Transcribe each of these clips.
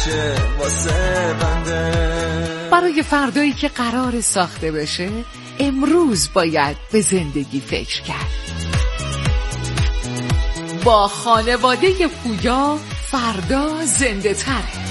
میشه واسه بنده. برای فردایی که قرار ساخته بشه امروز باید به زندگی فکر کرد. با خانواده پویا فردا زنده تره.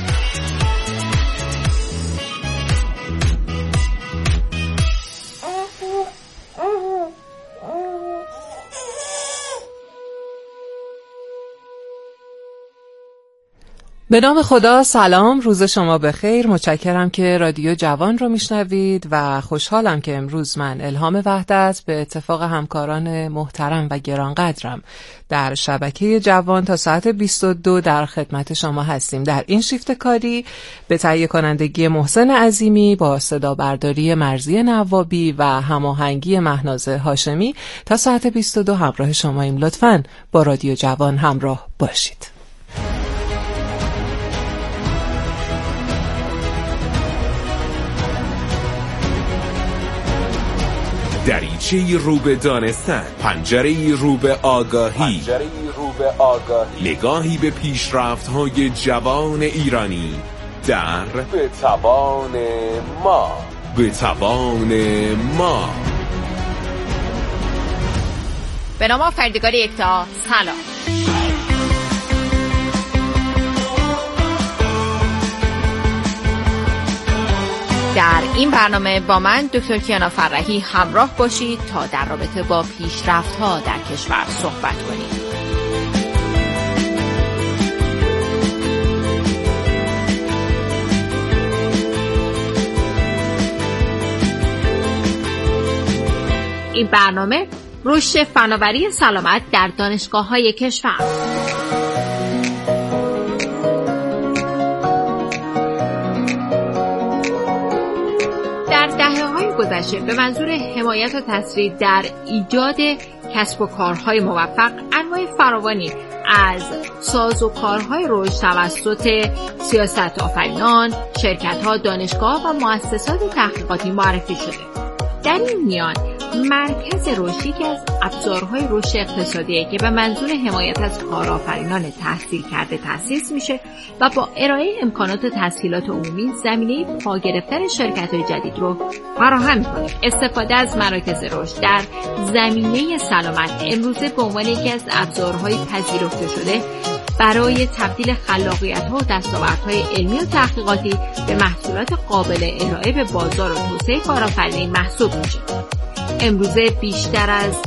به نام خدا. سلام، روز شما بخیر. متشکرم که رادیو جوان رو میشنوید و خوشحالم که امروز من الهام وحدت به اتفاق همکاران محترم و گرانقدرم در شبکه جوان تا ساعت 22 در خدمت شما هستیم. در این شیفت کاری به تهیه کنندگی محسن عظیمی با صدا برداری مرزی نوابی و هماهنگی مهناز هاشمی تا ساعت 22 همراه شماییم. لطفاً با رادیو جوان همراه باشید. دریچه‌ای رو به دانستن، پنجره‌ای رو به آگاهی، نگاهی به پیشرفت‌های جوان ایرانی در به توان ما. به نام آفریدگار یکتا، سلام. در این برنامه با من دکتر کیانا فرحی همراه باشید تا در رابطه با پیشرفت‌ها در کشور صحبت کنیم. این برنامه رشد فناوری سلامت در دانشگاه‌های کشور. گذشته به منظور حمایت و تسریع در ایجاد کسب و کارهای موفق انواع فراوانی از سازوکارهای رشد توسط سیاست آفرینان، شرکت‌ها، دانشگاه و مؤسسات تحقیقاتی معرفی شده. در این میان مرکز رشد یکی از ابزارهای رشد اقتصادیه که به منظور حمایت از کارآفرینان تحصیل کرده تأسیس میشه و با ارائه امکانات و تسهیلات عمومی زمینه پا گرفتن شرکت‌های جدید رو فراهم می‌کنه. استفاده از مراکز رشد در زمینه سلامت امروزه به عنوان یکی از ابزارهای پذیرفته شده برای تبدیل خلاقیت‌ها و دستاوردهای علمی و تحقیقاتی به محصولات قابل ارائه به بازار و توسعه کارآفرینی محسوب میشه. امروزه بیشتر از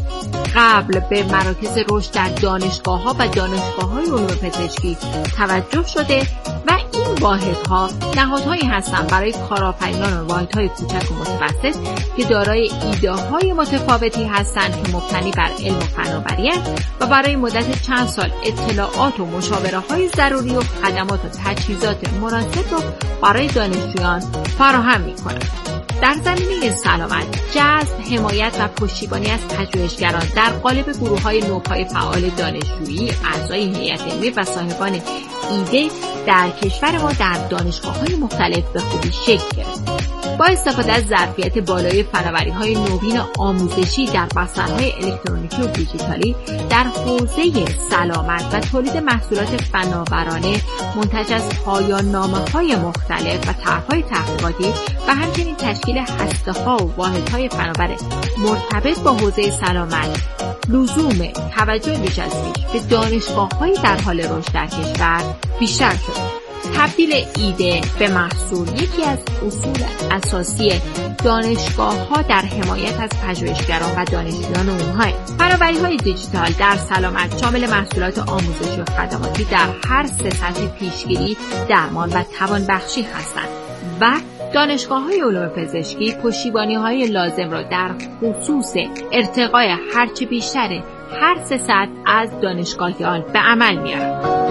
قبل به مراکز رشد در دانشگاه‌ها و دانشگاه‌های علوم پزشکی توجه شده و این واحدها نهادهایی هستند برای کارآفرینان و واحدهای کوچک و متوسط که دارای ایده‌های متفاوتی هستند که مبتنی بر علم و فناوری‌اند و برای مدت چند سال اطلاعات و مشاوره‌های ضروری و خدمات و تجهیزات مناسب را برای دانشجویان فراهم می‌کنند. در زمینه سلامت، جذب، حمایت و پشتیبانی از پژوهشگران در قالب گروه‌های نوپای فعال دانشجویی، اعضای هیئت علمی و صاحبان ایده در کشور ما در دانشگاه‌های مختلف به خوبی شکل گرفت. با استفاده از ظرفیت بالای فناوری‌های نوین آموزشی در بسترهای الکترونیکی و دیجیتالی در حوزه سلامت و تولید محصولات فناورانه منتج از پایان‌نامه‌های مختلف و طرح‌های تحقیقاتی و همچنین تشکیل هسته‌ها و واحدهای فناور مرتبط با حوزه سلامت، لزوم توجه بیش از پیش به دانشگاه‌های در حال رشد در کشور بیشتر شد. تبدیل ایده به محصول یکی از اصول اساسی دانشگاه‌ها در حمایت از پژوهشگران و دانشجویان اونها. فناوری‌های دیجیتال در سلامت شامل محصولات آموزشی و خدماتی در هر سه سطح پیشگیری، درمان و توانبخشی هستند و دانشگاه‌های علوم پزشکی پشتیبانی‌های لازم را در خصوص ارتقای هرچه بیشتر هر سه سطح از دانشگاهیان به عمل می‌آورند.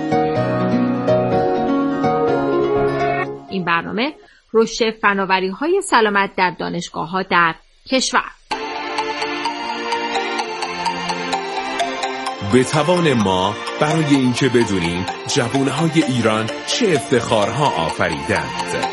این برنامه رشد فناوری‌های سلامت در دانشگاه‌ها در کشور. به توان ما برای اینکه بدونیم جوانهای ایران چه افتخارها آفریدند.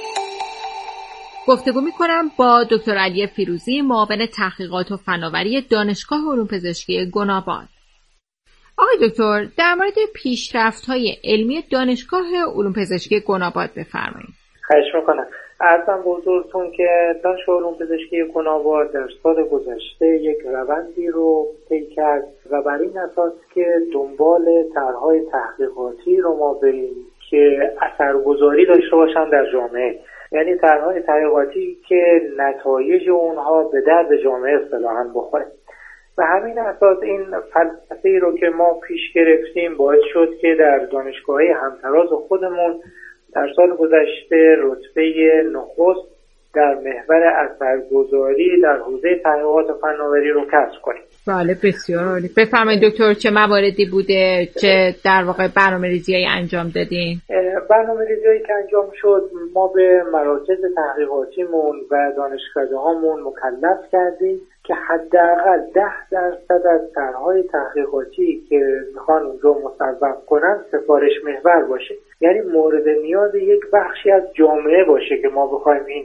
گفتگو می‌کنم با دکتر علی فیروزی، معاون تحقیقات و فناوری دانشگاه علوم پزشکی گناباد. آقای دکتر، در مورد پیشرفت‌های علمی دانشگاه علوم پزشکی گناباد بفرمایید. خواهش میکنم. عرضم به حضورتون که دانشگاه علوم پزشکی گناباد در سال گذشته یک روندی رو طی کرد و بر این اساس که دنبال طرح‌های تحقیقاتی رو ما بریم که اثرگذاری داشته باشن در جامعه، یعنی طرح‌های تحقیقاتی که نتایج اونها به درد جامعه اصطلاحاً بخوره. و همین اساس این فلسفه‌ای رو که ما پیش گرفتیم باعث شد که در دانشگاه‌های همتراز خودمون در سال گذشته رتبه نخست در محور اثرگذاری در حوزه تحقیقات و فناوری رو کسب کنیم. بله، بسیار عالی. بفرمایید دکتر، چه مواردی بوده که در واقع برنامه‌ریزی‌ای انجام دادین؟ برنامه‌ریزی‌ای که انجام شد، ما به مراکز تحقیقاتیمون و دانشکده‌هامون مکلف کردیم که حداقل 10% از طرح‌های تحقیقاتی که میخوان اونجا مصوب کنن سفارش محور باشه، یعنی مورد نیاز یک بخشی از جامعه باشه که ما بخوایم این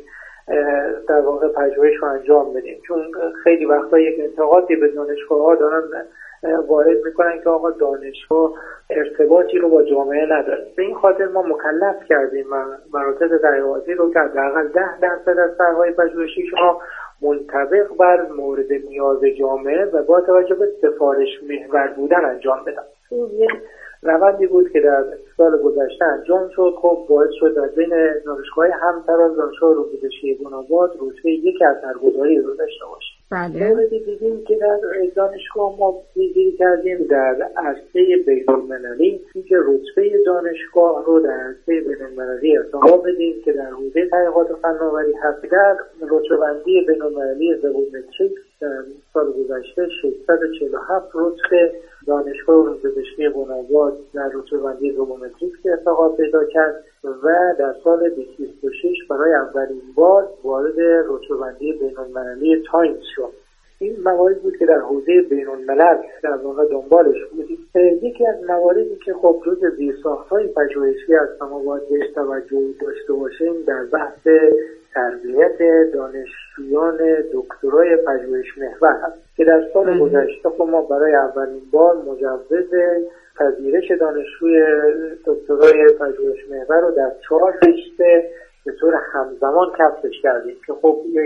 در واقع پژوهش رو انجام بدیم. چون خیلی وقتا یک انتقادی به دانشگاه‌ها دارن وارد میکنن که آقا دانشگاه ارتباطی رو با جامعه نداره. به این خاطر ما مکلف کردیم مراکز تحقیقاتی رو که حداقل 10% از طرح‌های پژوهشی‌ها منطبق بر مورد نیاز جامعه و با توجه به سفارش محور بودن انجام بدن. این یک روندی بود که در سال گذشته انجام شد. خب باعث شد در بین دانشگاه‌های همتراز دانشگاه علوم پزشکی گناباد رتبه یک اثرگذاری رو داشته باشه. بله. موردی دیدیم که در دانشگاه ما پیگیری کردیم در عرصه بین‌المللی که رتبه دانشگاه رو در عرصه بین‌المللی ارتقا بدیم که در حوزه تحقیقات و فناوری هست. در رتبه‌بندی بین‌المللی زبونمتریکس در سال گذشته 647 رتبه دانشگاه علوم پزشکی گناباد در رتبه‌بندی زبونمتریکس ارتقا پیدا کرد و در سال 2026 برای اولین بار وارد رتبه‌بندی بین‌المللی تایمز شد. این مواردی بود که در حوزه بین‌الملل در واقع دنبالش بودیم. یکی از مواردی که خب جزء زیرساخت‌های پژوهشی هست ما باید بهش توجه داشته باشیم در بحث تربیت دانشجویان دکترای پژوهش محور هست که در سال گذشته خب ما برای اولین بار مجوز پذیرش دانشجوی دکترای پژوهش محور رو در 4 رشته به طور همزمان کسبش کردیم که خب یک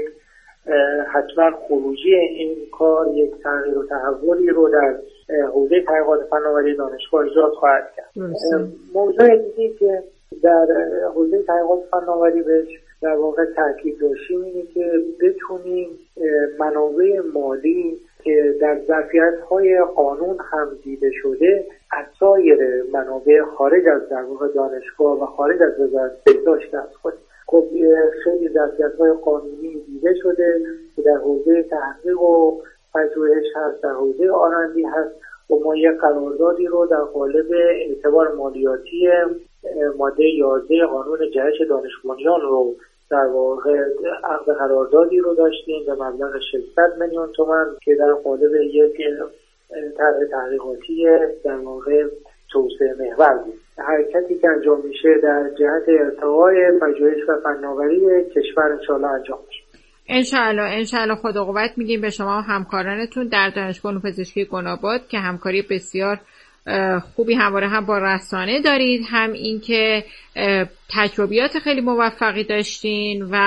حتما خروجی این کار یک تغییر و تحولی رو در حوزه تحقیقات فناوری دانشگاه ایجاد خواهد کرد. موضوع دیگه که در حوزه تحقیقات فناوری بهش در واقع تاکید داشتیم اینه که بتونیم منابع مالی که در ظرفیت‌های قانون هم دیده شده از سایر منابع خارج از در واقع دانشگاه و خارج از وزارت بهداشت از خود. خب خیلی ظرفیت‌های قانونی دیده شده که در حوزه تحقیق و پژوهش هست، در حوزه آرندی هست و ما یک قراردادی رو در قالب اعتبار مالیاتی ماده 11 قانون جهش دانش بنیان رو در واقع عقد قراردادی رو داشتیم به مبلغ 600 میلیون تومان که در قالب یک طرح تحقیقاتی در واقع توسعه محور بود. حرکتی که انجام میشه در جهت ارتقای پژوهش و فناوری کشور انشاءالله انجام میشه. انشاءالله خدا قوت میگیم به شما و همکارانتون در دانشگاه علوم پزشکی گناباد که همکاری بسیار خوبی همواره هم با رسانه دارید، هم این که تجربیات خیلی موفقی داشتین و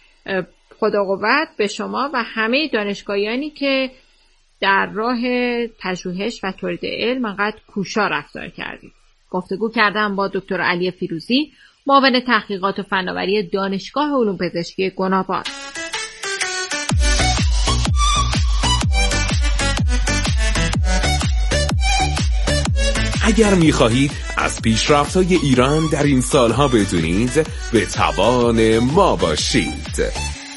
خدا قوت به شما و همه دانشگاهیانی که در راه پژوهش و تولید علم انقدر کوشا رفتار کردید. گفتگو کردم با دکتر علی فیروزی، معاون تحقیقات و فناوری دانشگاه علوم پزشکی گناباد. اگر می‌خواهید از پیشرفت‌های ایران در این سالها بدونید، به توان ما باشید.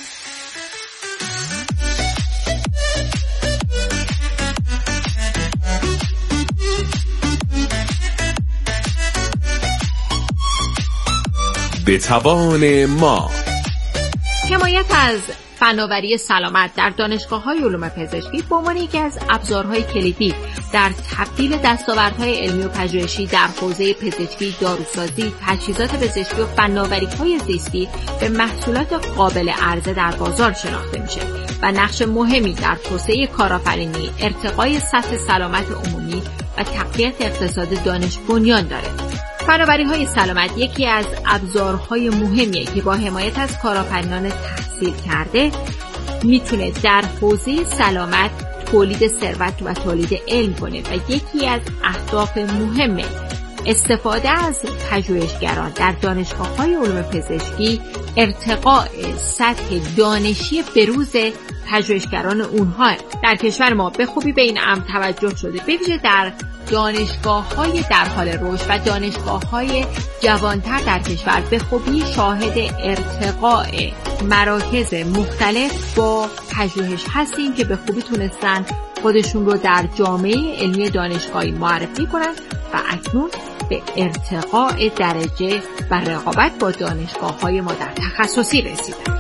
به توان ما. حمایت از فناوری سلامت در دانشگاه‌های علوم پزشکی به عنوان یکی از ابزارهای کلیدی در تبدیل دستاوردهای علمی و پژوهشی در حوزه پزشکی، داروسازی، تجهیزات پزشکی و فناوری‌های زیستی به محصولات قابل عرضه در بازار شناخته میشه و نقش مهمی در توسعه کارآفرینی، ارتقای سطح سلامت عمومی و تقویت اقتصاد دانش بنیان داره. فناوری‌های سلامت یکی از ابزارهای مهمیه که با حمایت از کارآفرینان تحصیل کرده میتونه در حوزه سلامت تولید ثروت و تولید علم کنه و یکی از اهداف مهم استفاده از پژوهشگران در دانشگاه‌های علوم پزشکی ارتقاء سطح دانشی بروز پژوهشگران اونها. در کشور ما به خوبی به این امر توجه شده، به ویژه در دانشگاه‌های در حال رشد و دانشگاه‌های جوانتر در کشور به خوبی شاهد ارتقاء مراکز مختلف با پژوهش هستیم که به خوبی تونستن خودشون رو در جامعه علمی دانشگاهی معرفی کنن و اکنون به ارتقاء درجه و رقابت با دانشگاه‌های ما در تخصصی رسیدن.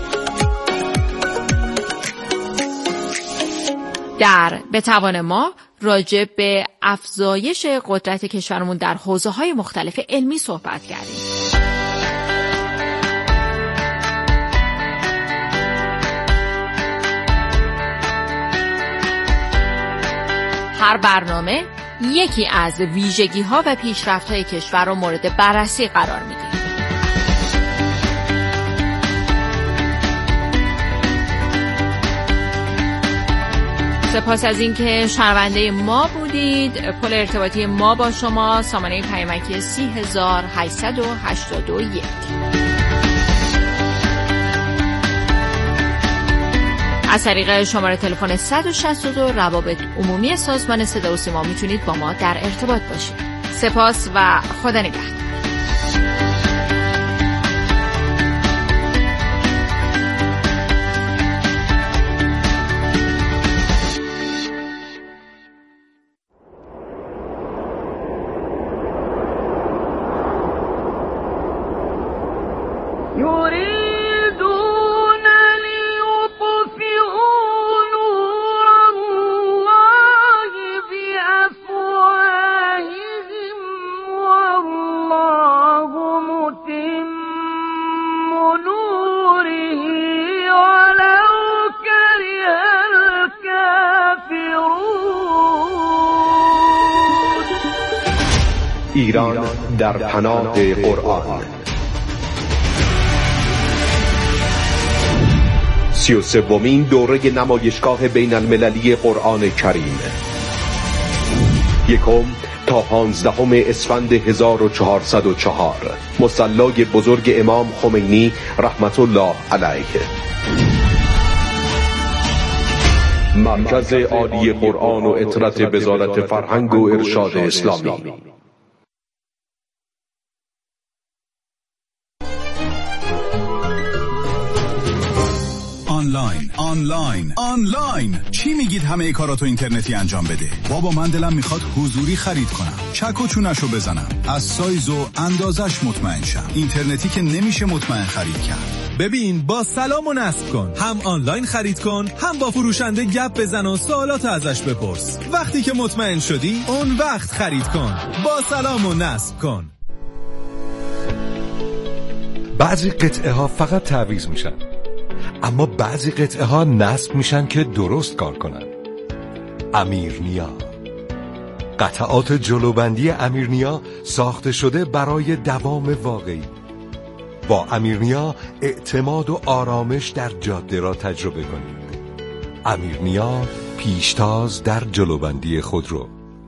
در به توان ما راجع به افزایش قدرت کشورمون در حوزه‌های مختلف علمی صحبت کردیم. هر برنامه یکی از ویژگی‌ها و پیشرفت‌های کشور رو مورد بررسی قرار می‌دیم. سپاس از اینکه شنونده ما بودید. پل ارتباطی ما با شما سامانه پیامکی 3881. از طریق شماره تلفن 162 روابط عمومی سازمان صدا و سیما میتونید با ما در ارتباط باشید. سپاس و خدا نگهدار. ایران در پناه قرآن 33مین دوره نمایشگاه بین المللی قرآن کریم 1 تا 15 اسفند 1404 مصلی بزرگ امام خمینی رحمت الله علیه. مرکز عالی قرآن و اطرت وزارت فرهنگ و ارشاد اسلامی. آنلاین چی میگید همه کاراتو اینترنتی انجام بده؟ بابا من دلم میخواد حضوری خرید کنم، چک و چونشو بزنم، از سایز و اندازش مطمئن شم. اینترنتی که نمیشه مطمئن خرید کرد. ببین با سلام و نصب کن، هم آنلاین خرید کن، هم با فروشنده گپ بزن و سوالات ازش بپرس. وقتی که مطمئن شدی اون وقت خرید کن. با سلام و نصب کن. بعضی قطعه ها فقط تعویض میشن، اما بعضی قطعه ها نصب میشن که درست کار کنن. امیرنیا، قطعات جلوبندی امیرنیا ساخته شده برای دوام واقعی. با امیرنیا اعتماد و آرامش در جاده را تجربه کنید. امیرنیا، پیشتاز در جلوبندی خودرو.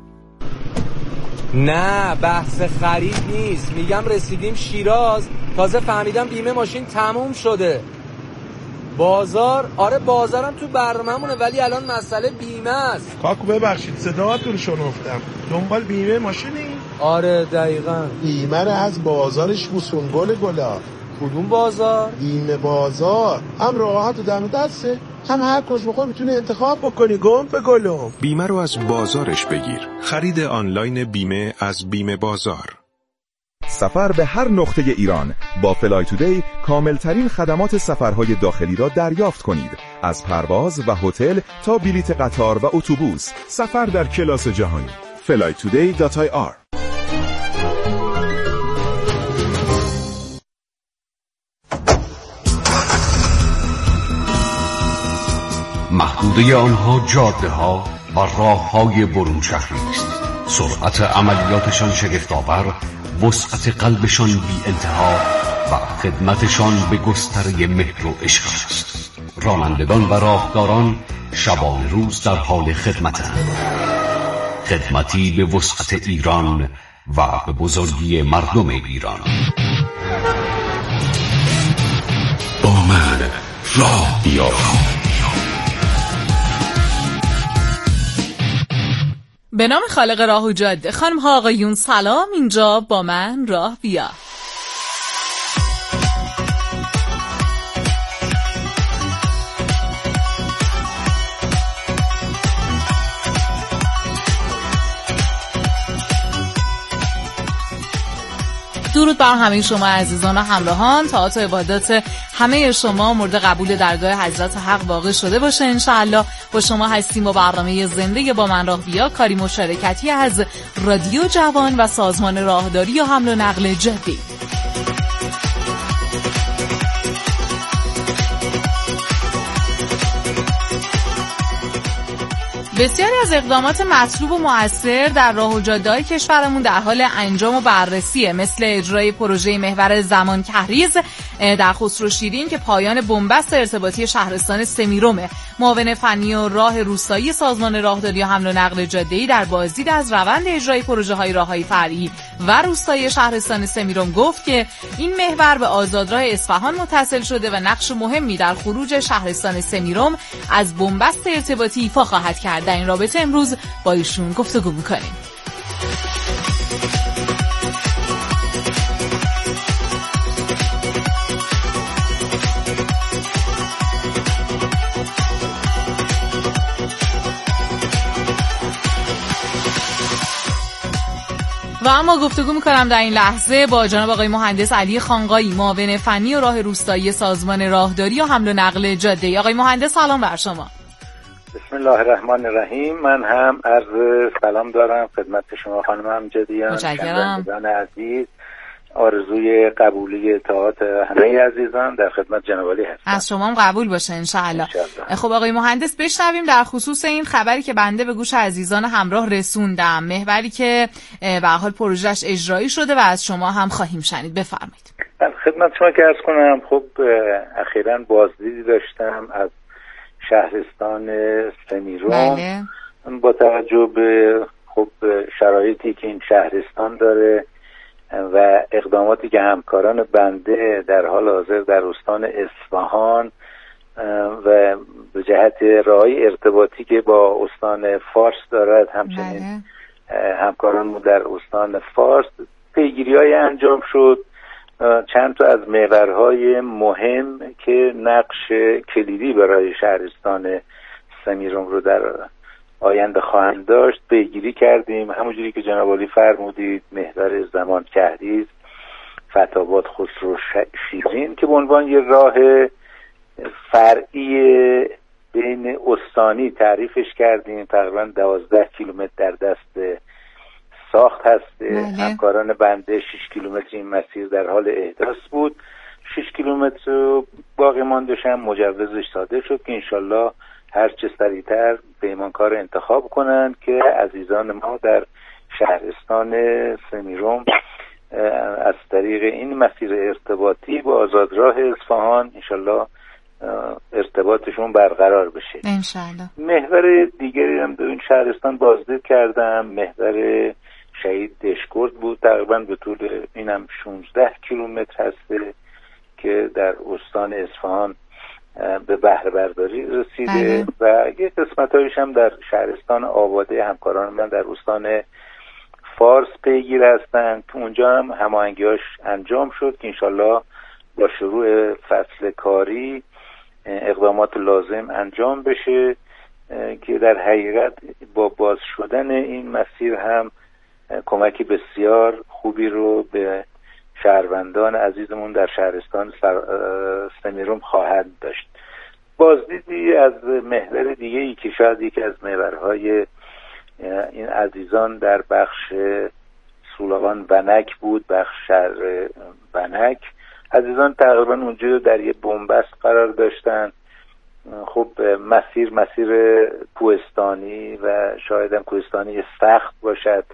نه بحث خرید نیست، میگم رسیدیم شیراز، تازه فهمیدم بیمه ماشین تموم شده. بازار؟ آره بازارم تو برنامه‌مونه، ولی الان مسئله بیمه است. کاکو ببخشید صداتون رو شنفتم، دنبال بیمه ماشینی؟ آره دقیقاً. بیمه رو از بازارش بوسون گلا. کدوم بازار؟ بیمه بازار، هم راحت و دم دسته، هم هر کجا بخوای میتونه انتخاب بکنی. گم به گلم. بیمه رو از بازارش بگیر. خرید آنلاین بیمه از بیمه بازار. سفر به هر نقطه ایران با فلای تودی کاملترین خدمات سفرهای داخلی را دریافت کنید. از پرواز و هتل تا بلیت قطار و اتوبوس، سفر در کلاس جهانی. flytoday.ir. محدوده آنها جاده ها و راه های برون شهری است. سرعت عملیاتشان شگفت‌آور، وسعت قلبشان بی انتها و خدمتشان به گستره مهر و عشق است. رانندگان و راهداران شبان روز در حال خدمتند. خدمتی به وسعت ایران و به بزرگی مردم ایران. با من راه بیا. به نام خالق راه و جاده. خانم ها آقایون سلام، اینجا با من راه بیا. درود بر همه شما عزیزان و همراهان. طاعات و عبادات همه شما مورد قبول درگاه حضرت حق واقع شده باشه انشاءالله. با شما هستیم با برنامه زنده با من راه بیا، کاری مشارکتی از رادیو جوان و سازمان راهداری و حمل و نقل جدی. بسیاری از اقدامات مطلوب و مؤثر در راه و جاده‌های کشورمون در حال انجام و بررسیه، مثل اجرای پروژه محور زمان کهریز در خسروشیرین که پایان بنبست ارتباطی شهرستان سمیرومه. معاون فنی و راه روستایی سازمان راهداری و حمل و نقل جاده‌ای در بازدید از روند اجرای پروژه‌های راه‌های فرعی و روستایی شهرستان سمیروم گفت که این محور به آزادراه اصفهان متصل شده و نقش مهمی در خروج شهرستان سمیروم از بنبست ارتباطی ایفا خواهد کرد. در این رابطه امروز با ایشون گفتگو می‌کنیم. و اما گفتگو میکنم در این لحظه با جناب آقای مهندس علی خانقایی، معاون فنی و راه روستایی سازمان راهداری و حمل و نقل جاده. آقای مهندس سلام بر شما. بسم الله الرحمن الرحیم. من هم عرض سلام دارم خدمت شما خانم امجدیان، شنوندگان عزیز. آرزوی قبولی اطاعت همه عزیزان در خدمت جناب عالی هستم. از شما هم قبول باشه انشاءالله. خب آقای مهندس بشنویم در خصوص این خبری که بنده به گوش عزیزان همراه رسوندم، محوری که به حال پروژهش اجرایی شده و از شما هم خواهیم شنید. بفرمایید. خدمت شما که عرض کنم، خب اخیراً بازدیدی داشتم از شهرستان سمیروم. بله. با توجه به خب شرایطی که این شهرستان داره و اقداماتی که همکاران بنده در حال حاضر در استان اصفهان و به جهت راهی ارتباطی که با استان فارس دارد، همچنین همکاران در استان فارس پیگیری‌های انجام شد. چند تا از محورهای مهم که نقش کلیدی برای شهرستان سمیروم رو در آینده خواهند داشت پیگیری کردیم. همونجوری که جناب عالی فرمودید، محور زمان کهریز فتاباد خسروشیرین که به عنوان یه راه فرعی بین استانی تعریفش کردیم، تقریبا 12 کیلومتر در دست ساخت هست. همکاران بنده 6 کیلومتر این مسیر در حال احداث بود، 6 کیلومتر باقی مانده‌ش هم مجوزش صادر شد که انشالله هر چه سریعتر پیمانکار انتخاب کنند که عزیزان ما در شهرستان سمیروم از طریق این مسیر ارتباطی با آزادراه اصفهان انشالله ارتباطشون برقرار بشه انشالله. محور دیگری هم در این شهرستان بازدید کردم، محور شهید دشکرد بود، تقریبا به طول اینم 16 کیلومتر هسته که در استان اصفهان به بهره برداری رسیده و یه قسمت‌هایش هم در شهرستان آباده همکاران من در استان فارس پیگیر هستند. تو اونجا هم هماهنگی‌هاش انجام شد که انشالله با شروع فصل کاری اقدامات لازم انجام بشه که در حقیقت با باز شدن این مسیر هم کمکی بسیار خوبی رو به شهروندان عزیزمون در شهرستان سمیروم خواهد داشت. بازدیدی از محور دیگه‌ای که شاید یکی از محورهای این عزیزان در بخش سولاوان ونک بود، بخش شهر ونک. عزیزان تقریبا اونجا در یه بنبست قرار داشتن. خب مسیر کوهستانی و شاید هم کوهستانی سخت باشد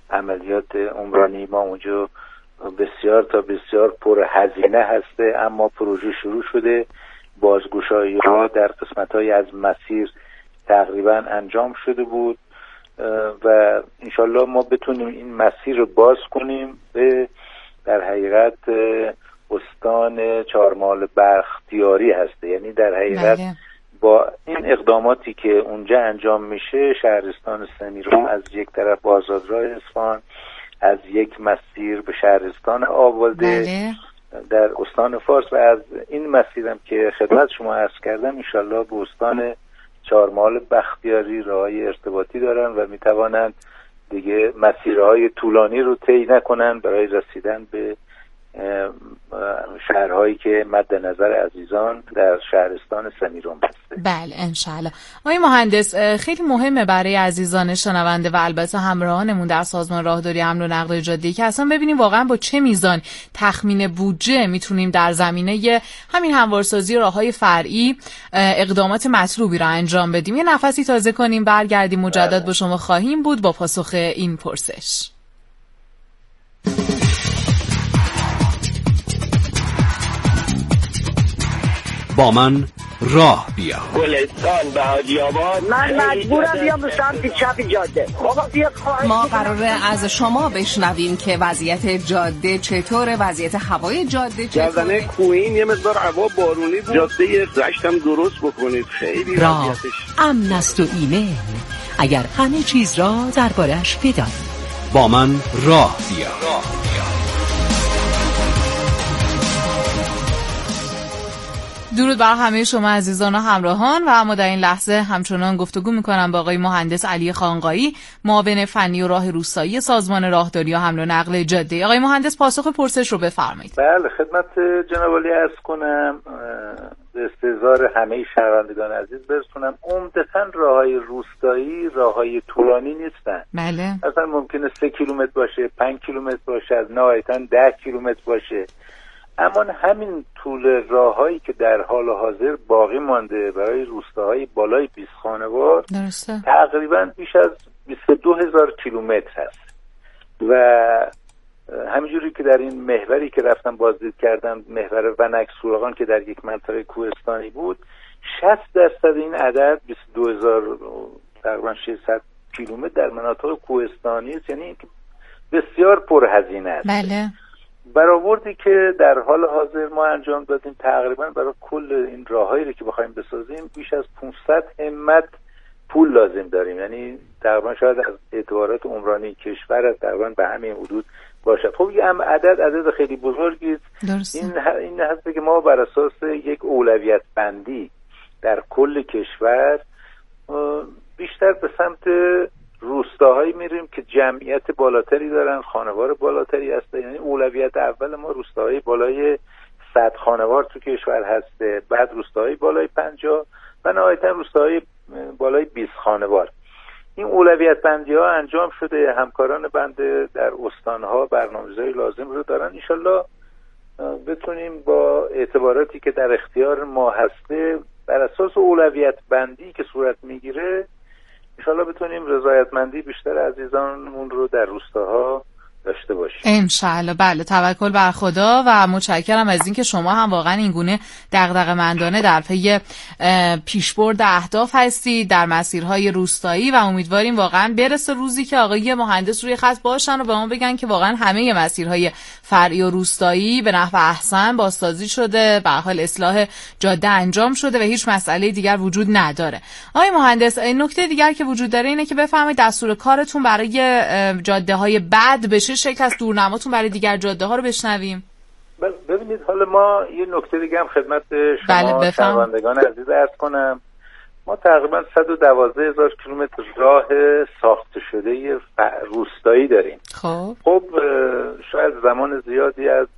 عملیات عمرانی ما اونجا بسیار تا بسیار پر هزینه هسته، اما پروژه شروع شده. بازگشایی ها در قسمت های از مسیر تقریبا انجام شده بود و انشالله ما بتونیم این مسیر رو باز کنیم به در حقیقت استان چهارمحال بختیاری هسته. یعنی در حقیقت با این اقداماتی که اونجا انجام میشه شهرستان سمیران از یک طرف با آزادراه اصفهان، از یک مسیر به شهرستان آباده در استان فارس و از این مسیرم که خدمت شما عرض کردم انشالله به استان چهارمحال بختیاری راههای ارتباطی دارن و میتوانند دیگه مسیرهای طولانی رو طی نکنن برای رسیدن به شهرهایی که مد نظر عزیزان در شهرستان سمیران هسته. بله انشالله. آقای مهندس، خیلی مهمه برای عزیزان شنونده و البته همراهانمون در سازمان راهداری حمل و نقل جاده‌ای که اصلا ببینیم واقعا با چه میزان تخمین بودجه میتونیم در زمینه همین هموارسازی راههای فرعی اقدامات مطلوبی را انجام بدیم. یه نفسی تازه کنیم، برگردیم مجدد با شما خواهیم بود با پاسخ این پرسش. با من راه بیا. گلستان به حاجی آباد. من مجبورم بیام به سمت چپ جاده. ما قراره از شما بشنویم که وضعیت جاده چطوره، وضعیت هوای جاده چطوره. گردنه کوهین یه مقدار هوا بارونی بود. جاده رشت هم درست بکنید. خیلی راه امن است و ایمن. اگر همه چیز را درباره‌اش بدانید. با من راه بیا. درود بر همه شما عزیزان و همراهان و اما در این لحظه همچنان گفتگو میکنم با آقای مهندس علی خانقایی، معاون فنی و راه روستایی سازمان راهداری و حمل و نقل جاده. آقای مهندس پاسخ پرسش رو بفرمایید. بله خدمت جناب عالی عرض کنم به استحضار همه شنوندگان عزیز برسونم عمدتاً راههای روستایی راههای طولانی نیستن. بله. مثلا ممکنه 3 کیلومتر باشه، 5 کیلومتر باشه، از نهایتاً 10 کیلومتر باشه. اما همین طول راههایی که در حال حاضر باقی مانده برای روستاهای بالای 20 خانوار تقریبا بیش از 22,000 کیلومتر هست و همینجوری که در این محوری که رفتم بازدید کردم، محور ونک سوراغان که در یک منطقه کوهستانی بود، 60% این عدد 22,000 تقریبا 600 کیلومتر در مناطق کوهستانی است. یعنی بسیار پرهزینه است. بله. برآوردی که در حال حاضر ما انجام دادیم تقریبا برای کل این راههایی که بخوایم بسازیم بیش از 500 همت پول لازم داریم. یعنی تقریبا شاید از اعتبارات عمرانی کشور تقریبا به همین حدود باشد. خب این عدد خیلی بزرگی است. این هست که ما بر اساس یک اولویت بندی در کل کشور بیشتر به سمت روستاهایی میریم که جمعیت بالاتری دارن، خانوار بالاتری هسته. یعنی اولویت اول ما روستاهای بالای 100 خانوار تو کشور هسته، بعد روستاهای بالای 50 و نهایتا روستاهای بالای 20 خانوار. این اولویت بندی ها انجام شده. همکاران بنده در استانها برنامه‌ریزی لازم رو دارن. انشالله بتونیم با اعتباراتی که در اختیار ما هسته بر اساس اولویت بندی که صورت میگیره انشالله بتونیم رضایتمندی بیشتر عزیزانمون رو در روستاها داشته باشیم. انشالله. بله، توکل بر خدا و متشکرم از اینکه شما هم واقعا این گونه دغدغه‌مندانه در پی پیشبرد اهداف هستید در مسیرهای روستایی و امیدواریم واقعا برسه روزی که آقای مهندس روی خط باشن و به ما بگن که واقعا همه مسیرهای فرعی و روستایی به نحو احسن بازسازی شده، به حال اصلاح جاده انجام شده و هیچ مسئله دیگر وجود نداره. آقای مهندس، نکته دیگر که وجود داره اینه که بفرمایید دستور کارتون برای جاده‌های بعد بشه شکل از دورنماتون برای دیگر جاده ها رو بشنویم. ببینید حالا ما یه نکته دیگه هم خدمت شما شنوندگان عزیز عرض کنم. ما تقریبا 112,000 کیلومتر راه ساخته شده روستایی داریم. خب شاید زمان زیادی از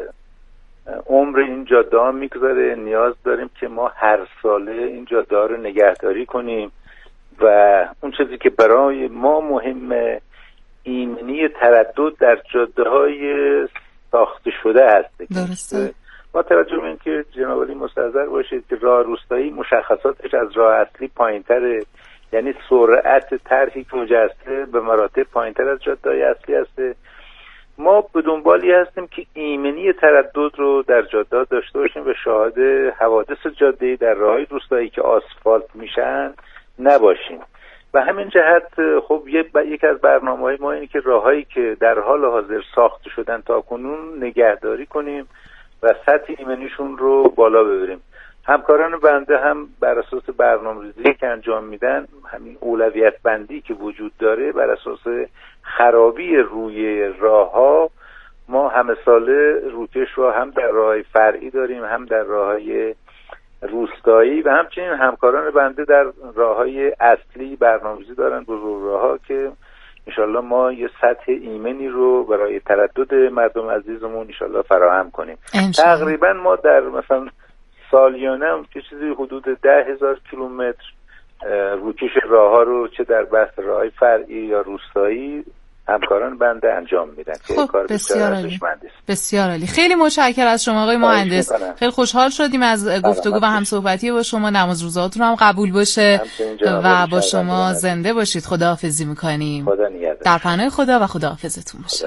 عمر این جاده ها میگذره. نیاز داریم که ما هر ساله این جاده ها رو نگهداری کنیم و اون چیزی که برای ما مهمه ایمنی تردد در جاده‌های ساخته شده هست. درسته. با توجه به اینکه جناب عالی مستحضر باشید که راه روستایی مشخصاتش از راه اصلی پایین‌تره، یعنی سرعت طرحی که مجسته به مراتب پایین‌تر از جاده‌های اصلی هسته. ما به دنبالی هستیم که ایمنی تردد رو در جاده داشته باشیم و شاهد حوادث جاده‌ای در راه‌های روستایی که آسفالت میشن نباشیم. و همین جهت خب یکی از برنامه‌های ما اینه که راه‌هایی که در حال حاضر ساخته شدن تا کنون نگهداری کنیم و سطح ایمنیشون رو بالا ببریم. همکاران بنده هم بر اساس برنامه‌ریزی که انجام میدن، همین اولویت بندی که وجود داره بر اساس خرابی روی راه‌ها، ما همه ساله روکش رو هم در راه‌های فرعی داریم، هم در راه‌های روستایی و همچنین همکاران بنده در راه‌های اصلی برنامه‌ریزی دارن، بزرگ راه‌ها، که انشالله ما یه سطح ایمنی رو برای تردد مردم عزیزمون انشالله فراهم کنیم. تقریبا ما در مثلا سالیانه که چیزی حدود 10,000 کیلومتر روکش راه‌ها رو چه در بحث راه‌های فرعی یا روستایی همکاران بنده انجام میدن که خب کار بسیار عالی. بسیار عالی. خیلی متشکرم از شما آقای مهندس. خیلی خوشحال شدیم از گفتگو و همصحبتی با شما. نماز روزاتون هم قبول باشه و با شما زنده باشید. خداحافظی میکنیم. خدا نگهدار. در پناه خدا و خداحافظتون باشه.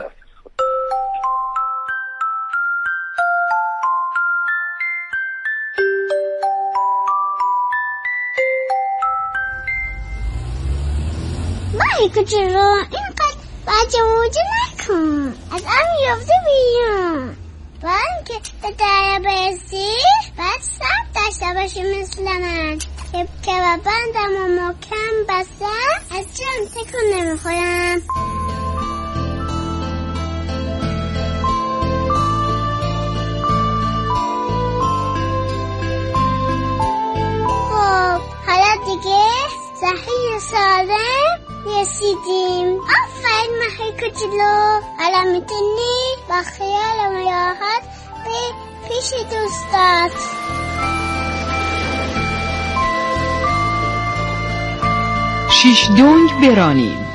ماهی کوچولو اینقدر بچه موجه نکن، از هم یافته بیان. باید که به دره برسی باید صبر داشته باشی مثل من که بندم و محکم بسته از جام تکون نمیخورم. خب حالا دیگه صحیح سالم رسیدیم. آفرین ماهی کوچولو. حالا میتونی با خیال و راحت به پیش دوستات. شیش دنگ برانیم.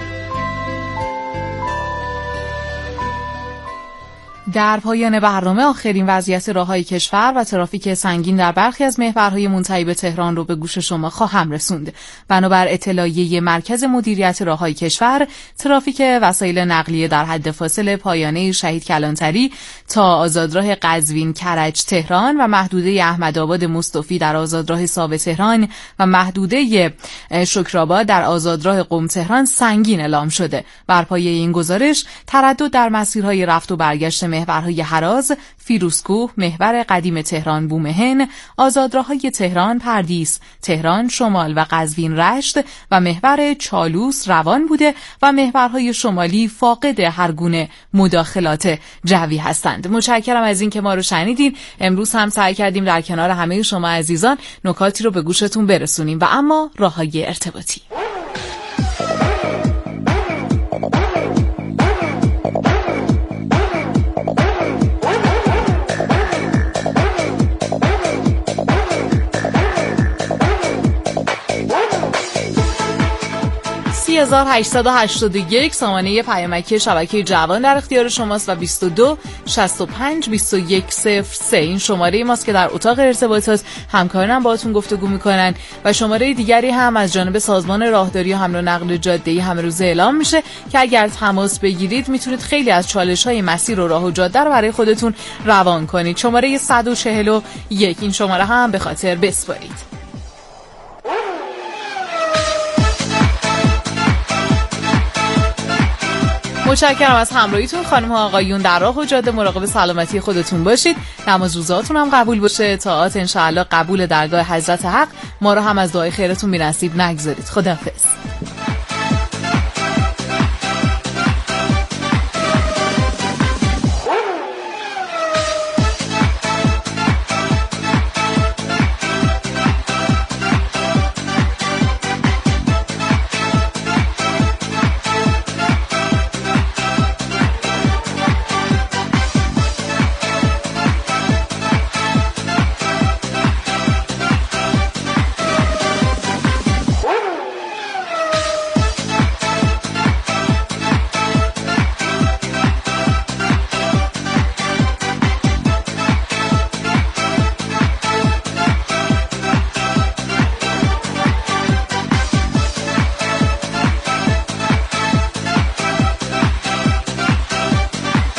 در پایان برنامه آخرین وضعیت راههای کشور و ترافیک سنگین در برخی از محورهای منتهی به تهران رو به گوش شما خواهم رسوند. بنابر اطلاعیه مرکز مدیریت راههای کشور، ترافیک وسایل نقلیه در حد فاصله پایانه شهید کلانتری تا آزادراه قزوین کرج تهران و محدوده احمدآباد مصطفی در آزادراه ساوه تهران و محدوده شکرآباد در آزادراه قم تهران سنگین اعلام شده. بر پایه این گزارش تردد در مسیرهای رفت و برگشت محورهای هراز، فیروزکوه، محور قدیم تهران بومهن، آزادراههای تهران پردیس، تهران شمال و قزوین رشت و محور چالوس روان بوده و محورهای شمالی فاقد هر گونه مداخلات جوی هستند. متشکرم از این که ما رو شنیدین. امروز هم سعی کردیم در کنار همه شما عزیزان نکاتی رو به گوشتون برسونیم و اما راههای ارتباطی. 3881 سامانه پیامکی شبکه جوان در اختیار شماست و 22 65 21 03 این شماره ماست که در اتاق ارتباطات همکارانم باهاتون گفتگو میکنن و شماره دیگری هم از جانب سازمان راهداری و حمل و نقل جاده‌ای همه روزه اعلام میشه که اگر تماس بگیرید میتونید خیلی از چالش‌های مسیر و راه و جاده رو برای خودتون روان کنید. شماره 141 این شماره هم به خاطر بسپارید. متشکرم از همراهیتون خانم ها آقایون. در راه و جاده مراقب سلامتی خودتون باشید. نماز روزاتون هم قبول باشه. طاعات انشاءالله قبول درگاه حضرت حق. ما رو هم از دعای خیرتون بی نصیب نگذارید. خداحافظ.